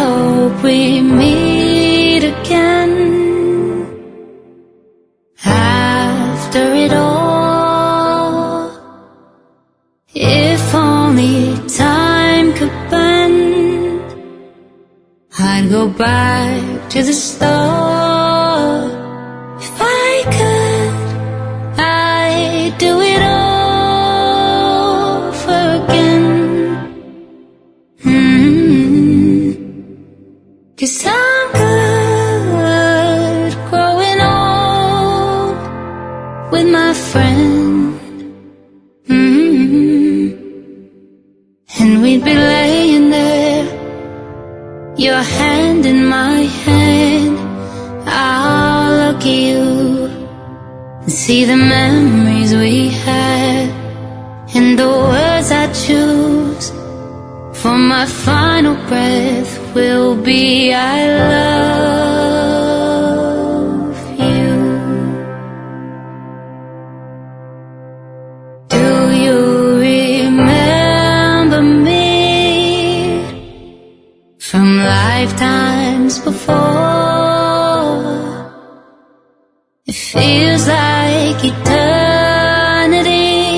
hope we meet again. After it all, if only time could bend, I'd go back to the start. If I could, I'd do it over again. 'Cause I'm good growing old with my friend. And we'd be laying there, your hand in my hand. I'll look at you and see the memories we had, and the words I choose for my final breath will be I love you. Do you remember me from lifetimes before? It feels like eternity,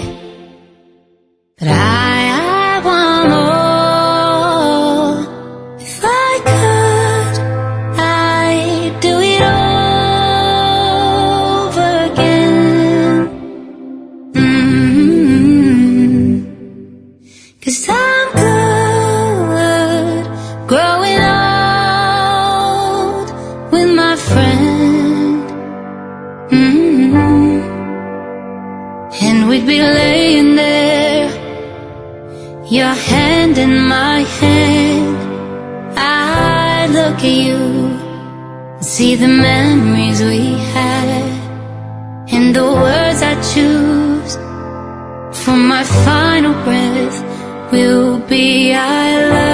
but I want more. If I could, I'd do it over again. 'Cause I'm good growing old with my friend. And we'd be laying there, your hand in my hand. I'd look at you and see the memories we had, and the words I choose for my final breath will be I love you.